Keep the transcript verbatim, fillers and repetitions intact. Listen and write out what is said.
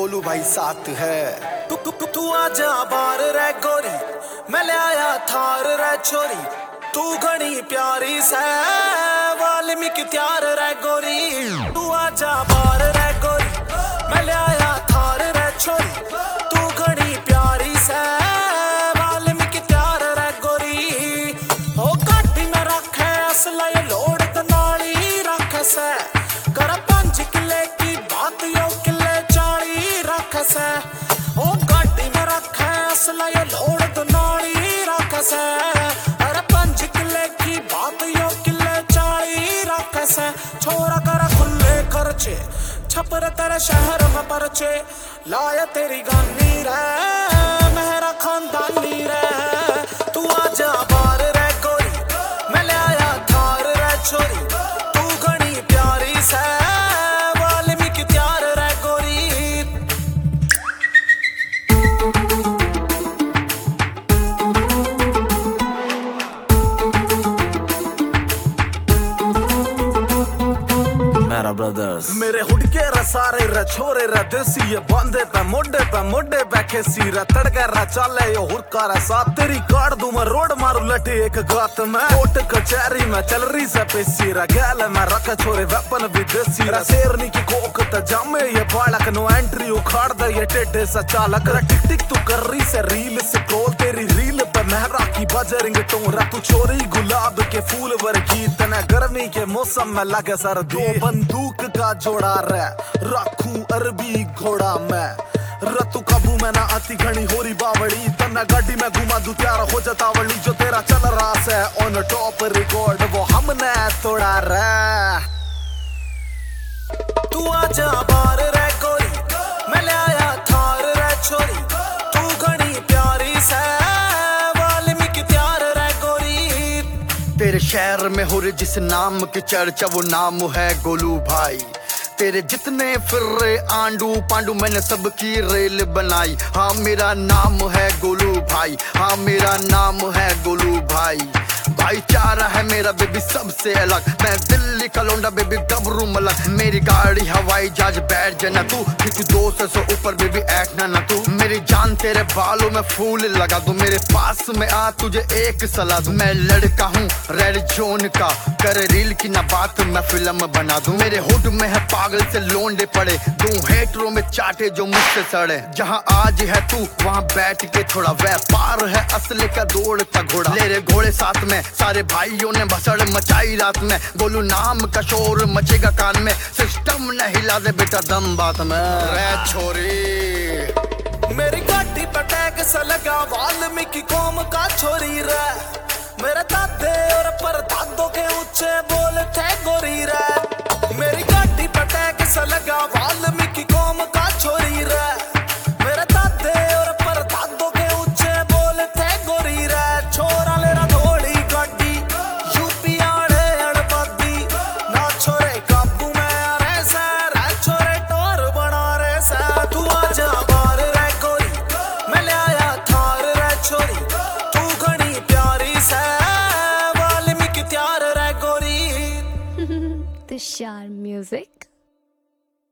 गोलू भाई साथ है। तू तू तू तू आजा बार रे गोरी, मैं ले आया थार रे छोरी, तू घनी प्यारी से वाल्मीकि त्यार रे गोरी। तू आजा बार रे गोरी, मैं ले आया थार रे छोरी, तू घनी प्यारी से वाल्मीकि त्यार रे गोरी। हो गाड़ी में रखे असला ये लोड ते नाली रखे से, कर पंज किले की बात यो किले चाली रखे से। ओ गाड़ी में रखे असला ये लोड ते नाली रखे से, अरे पंज किले की बात यो किले चाली रखे से। छोरा कर खुले खर्चे, छपर तेरे शहर में परचे, लाया तेरी गानी रे मेरा खानदानी रे। तू आजा बार रे गोरी, मैं ले आया थार रे छोरी, तू घनी प्यारी से वाल्मीकि त्यार रे गोरी। मेरा ब्रदर्स मेरे हुडके रा सारे रा छोरे रा देसी, ये बांधे पे मोडे पे मोडे पे खेसी रा, तड़के रा चाले यो हुरका रा साथ। तेरी काट दूं मैं रोड मारू लटे एक गात में, कोर्ट कचहरी में चल रही से पेशी रा। गैल में रखा छोरे वेपन विदेशी रा, शेरनी की कोक त जामे ये बालक, नो एंट्री उखाड़ दे ये टेढ़े सा चालक रा। टिक टिक तू कर रही से रील स्क्रॉल, तेरी रील पे मेहरा की बजरिंग टोरा। तू छोरी गुलाब के फूल वर्गी, तना गर्मी के मौसम में लगे सर्दी। बंदूक का जोड़ा रे रखू अरबी घोड़ा में, रतु काबू में ना आती घनी होरी बावड़ी, तना गाड़ी में घुमा दू त्यार हो जाता वली। जो तेरा चल रहा है ऑन टॉप रिकॉर्ड, वो हमने तोड़ा रे। तू आजा बार रे गोरी, मैं ले आया थार रे छोरी, तू घनी प्यारी से वाल्मीकि त्यार रे गोरी। तेरे शहर में हो रहे जिस नाम की चर्चा, वो नाम है गोलू भाई। तेरे जितने फिर रहे आंडू पांडू, मैंने सबकी रेल बनाई। हाँ मेरा नाम है गोलू भाई, हाँ मेरा नाम है गोलू भाई। भाईचारा है मेरा बेबी सबसे अलग, मैं दिल्ली का लौंडा बेबी गबरू मलक। मेरी गाड़ी हवाई जहाज बैठ जाना तू, क्योंकि दो सौ से ऊपर बेबी ऐठना ना तू। मेरी जान तेरे बालों में फूल लगा दूं, मेरे पास में आ तुझे एक सलाह दूं। मैं लड़का हूँ रेड जोन का, करे रील की ना बात मैं फिल्म बना दूं। मेरे हुड में है पागल से लोंडे पड़े, दो हेटरों में चाटे जो मुझसे सड़े। जहाँ आज है तू वहाँ बैठ के थोड़ा व्यापार है असले का दौड़ का घोड़ा। मेरे घोड़े साथ में सारे भाइयों ने भसड़ मचाई रात में, गोलू नाम का शोर मचेगा कान में। सिस्टम न हिला दे बेटा दम बात में रे छोरी। मेरी गाड़ी पर टैग सा लगा वाल्मीकि कौम का छोरी रे, मेरे दादे और परदादों के ऊंचे बोल थे गोरी रे। मेरी गाड़ी पर टैग सा लगा वाल्मीकि कौम का छोरी रे, मेरे दादे और परदादों के ऊंचे बोल थे गोरी रे। छोरा लेरा थोड़ी गाड़ी यूपी आड़े अड़बादी, ना छोरे काबू में आ रहे से, रे छोरे टोर बना रहे से। तू आजा बार रे गोरी, मैं ले आया थार रे छोरी, तू घनी प्यारी से वाल्मीकि त्यार रे गोरी। तुषार म्यूजिक।